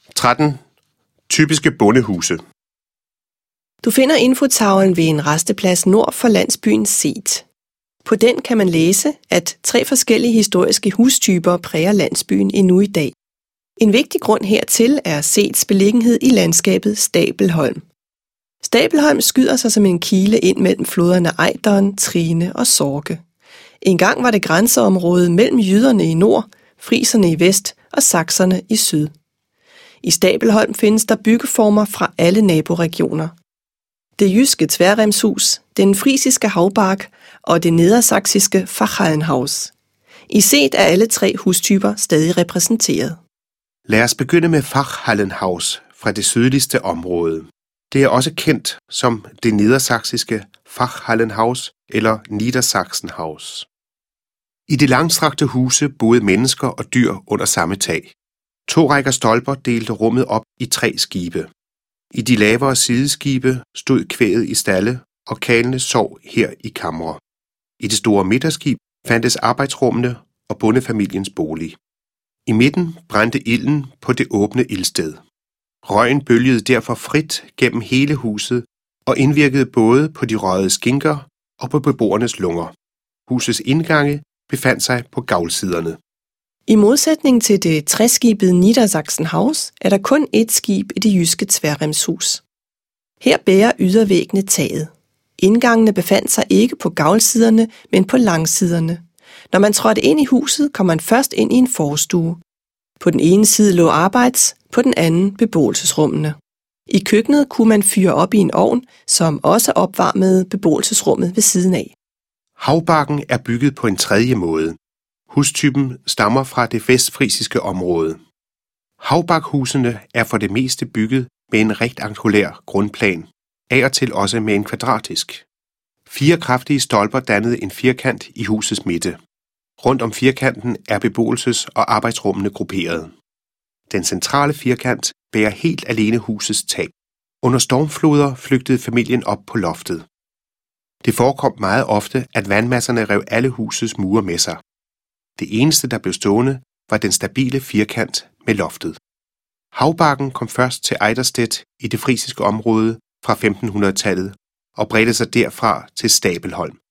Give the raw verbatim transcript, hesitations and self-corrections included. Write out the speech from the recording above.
tretten. Typiske bondehuse. Du finder infotavlen ved en rasteplads nord for landsbyen Set. På den kan man læse, at tre forskellige historiske hustyper præger landsbyen endnu i dag. En vigtig grund hertil er Sets beliggenhed i landskabet Stabelholm. Stabelholm skyder sig som en kile ind mellem floderne Ejderen, Trine og Sorke. En gang var det grænseområdet mellem jyderne i nord, friserne i vest og sakserne i syd. I Stabelholm findes der byggeformer fra alle naboregioner. Det jyske tværremshus, den frisiske havbark og det nedersaksiske Fachhallenhaus. I Set er alle tre hustyper stadig repræsenteret. Lad os begynde med Fachhallenhaus fra det sydligste område. Det er også kendt som det nedersaksiske Fachhallenhaus eller Niedersachsenhaus. I de langstrakte huse boede mennesker og dyr under samme tag. To rækker stolper delte rummet op i tre skibe. I de lavere sideskibe stod kvæget i stalle, og kalvene sov her i kamre. I det store midterskib fandtes arbejdsrummene og bondefamiliens bolig. I midten brændte ilden på det åbne ildsted. Røgen bølgede derfor frit gennem hele huset og indvirkede både på de røgede skinker og på beboernes lunger. Husets indgange befandt sig på gavlsiderne. I modsætning til det træskibede Niedersachsenhaus er der kun ét skib i det jyske tværremshus. Her bærer ydervæggene taget. Indgangene befandt sig ikke på gavlsiderne, men på langsiderne. Når man trådte ind i huset, kom man først ind i en forstue. På den ene side lå arbejds, på den anden beboelsesrummene. I køkkenet kunne man fyre op i en ovn, som også opvarmede beboelsesrummet ved siden af. Havbakken er bygget på en tredje måde. Hustypen stammer fra det vestfrisiske område. Havbakhusene er for det meste bygget med en rektangulær grundplan, af og til også med en kvadratisk. Fire kraftige stolper dannede en firkant i husets midte. Rundt om firkanten er beboelses- og arbejdsrummene grupperet. Den centrale firkant bærer helt alene husets tag. Under stormfloder flygtede familien op på loftet. Det forekom meget ofte, at vandmasserne rev alle husets mure med sig. Det eneste, der blev stående, var den stabile firkant med loftet. Havbakken kom først til Eiderstedt i det frisiske område fra femtenhundredetallet og bredte sig derfra til Stabelholm.